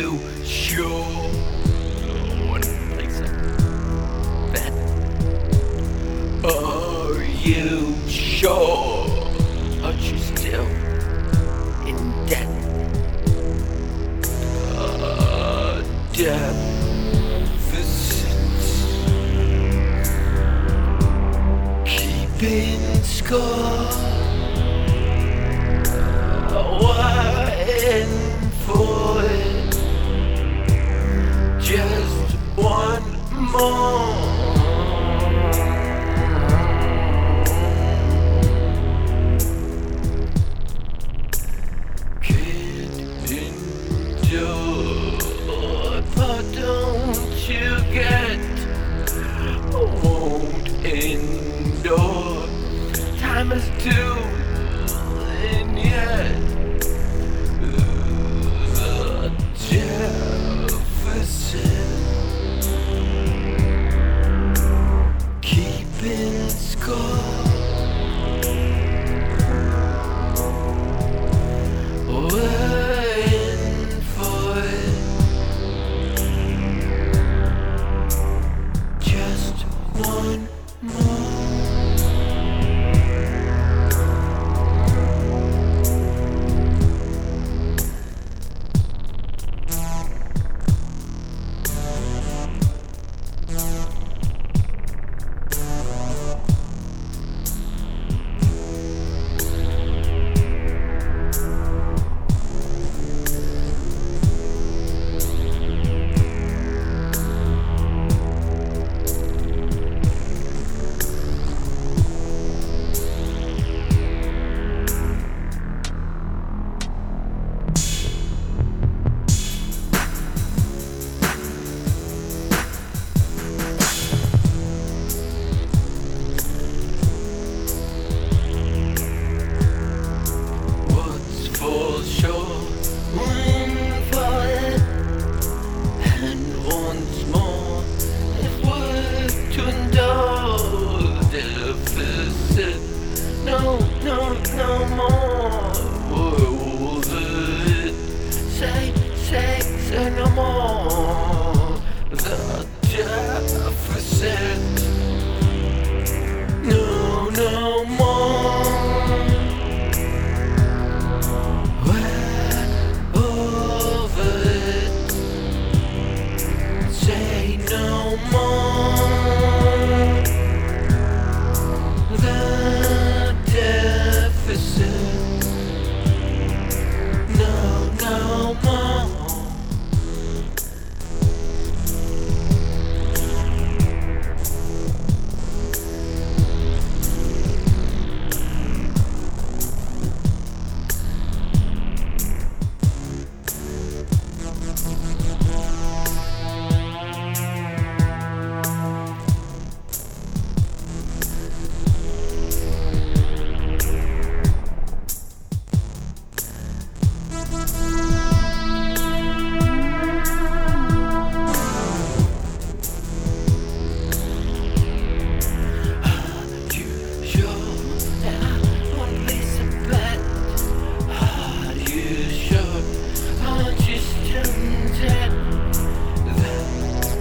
you sure? What place that? Are you sure? Are you still in debt? Deficits. Keeping score. Waiting for it. Just one more. But don't you get? Won't endure. Time is due, and yet the deficit. Keeping score. Waiting for it. Just one more. No more. Will it say no more? The deficit. No more. We're over it. Say no more. The deficit. No more.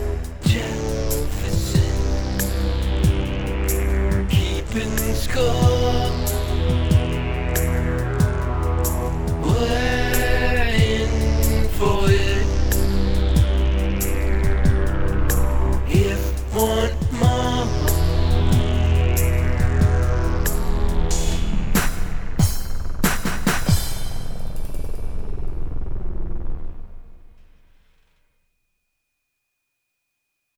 Score.